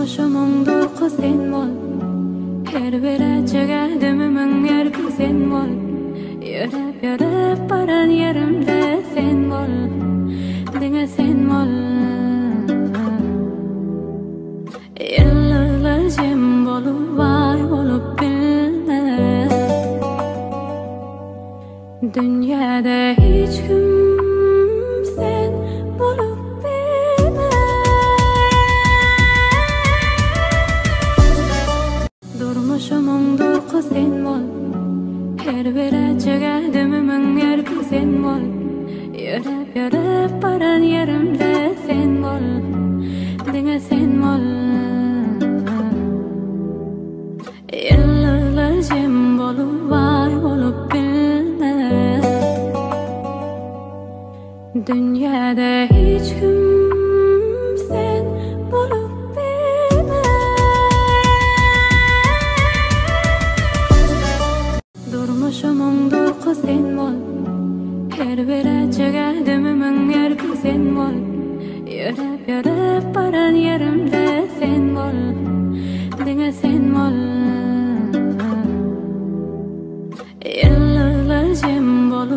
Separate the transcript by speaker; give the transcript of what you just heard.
Speaker 1: Durmuşumun durku sen bol, her bir açıgadımımın erki sen bol. Yürüp baran yerimde sen bol, dine sen bol. Yıllılar jem bolup vay bolup bilme. Dünyada hiç kim sen bolup bilme. Durmuşumun durku sen bol, her bir açıgadımımın erki sen bol. Yürüp baran yerimde sen bol, dine sen bol. Yıllılar jem bolup vay bolup bilme. Dünyada hiç kim sen bolup bilme. Durmuşumun durku sen bol, her bir açıgadımımın erki sen bol. Yürüp baran yerimde sen bol, dine sen bol.